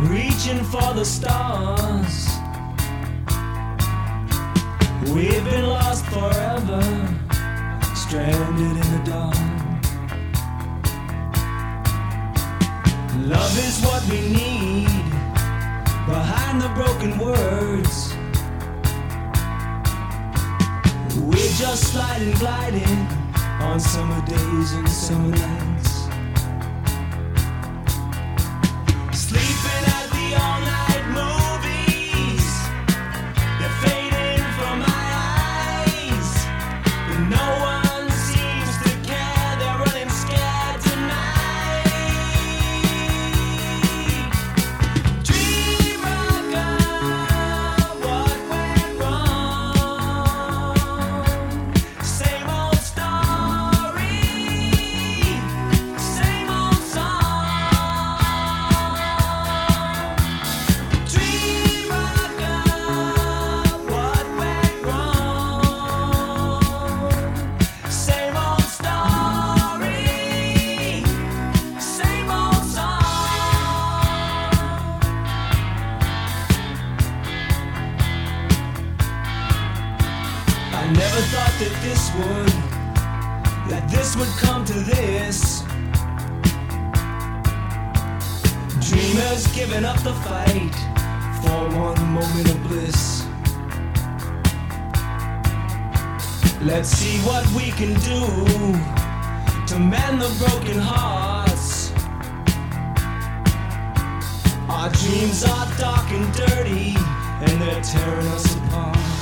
reaching for the stars. We've been lost forever, stranded in the dark. Love is what we need, behind the broken words. We're just sliding, gliding on summer days and summer nights. Sleeping at the all-night movies, they're fading from my eyes. But no one seems to care, they're running scared tonight. Dream of what went wrong. Same old story, same old song. Dream of what went wrong. Same old story, same old song. I never thought that this would come to this. Dreamers giving up the fight for one moment of bliss. Let's see what we can do to mend the broken hearts. Our dreams are dark and dirty, and they're tearing us apart.